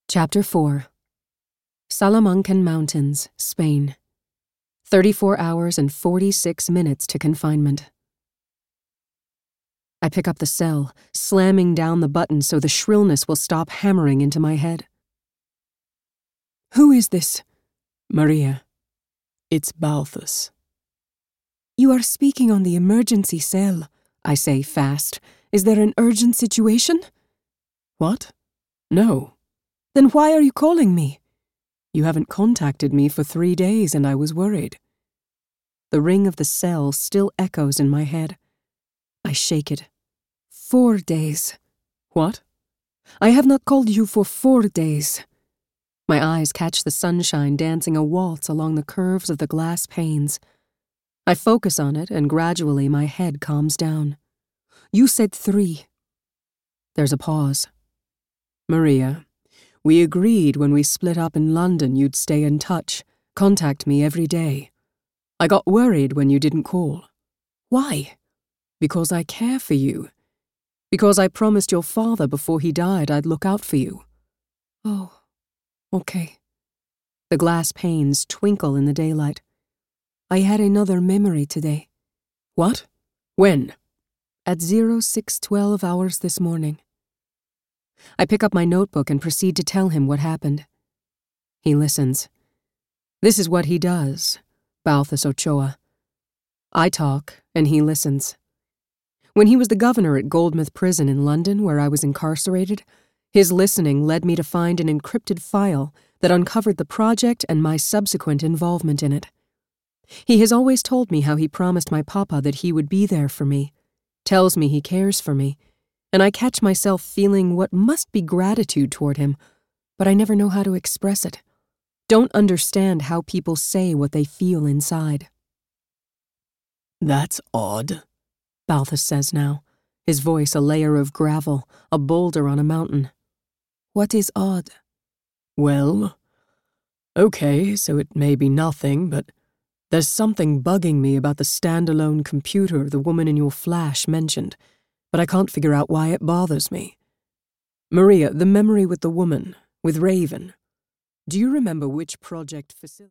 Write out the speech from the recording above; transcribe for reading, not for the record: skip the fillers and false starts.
Chapter 4. Salamancan Mountains, Spain. 34 hours and 46 minutes to confinement. I pick up the cell, slamming down the button so the shrillness will stop hammering into my head. Who is this? Maria. It's Balthus. You are speaking on the emergency cell, I say fast. Is there an urgent situation? What? No. Then why are you calling me? You haven't contacted me for 3 days and I was worried. The ring of the cell still echoes in my head. I shake it. 4 days. What? I have not called you for 4 days. My eyes catch the sunshine dancing a waltz along the curves of the glass panes. I focus on it and gradually my head calms down. You said 3. There's a pause. Maria, we agreed when we split up in London you'd stay in touch, contact me every day. I got worried when you didn't call. Why? Because I care for you. Because I promised your father before he died I'd look out for you. Oh, okay. The glass panes twinkle in the daylight. I had another memory today. What? When? At 06:12 hours this morning. I pick up my notebook and proceed to tell him what happened. He listens. This is what he does, Balthus Ochoa. I talk, and he listens. When he was the governor at Goldmouth Prison in London, where I was incarcerated, his listening led me to find an encrypted file that uncovered the project and my subsequent involvement in it. He has always told me how he promised my papa that he would be there for me, tells me he cares for me, and I catch myself feeling what must be gratitude toward him, but I never know how to express it. Don't understand how people say what they feel inside. That's odd, Balthus says now, his voice a layer of gravel, a boulder on a mountain. What is odd? Well, okay, so it may be nothing, but there's something bugging me about the standalone computer the woman in your flash mentioned, but I can't figure out why it bothers me. Maria, the memory with the woman, with Raven. Do you remember which project facility?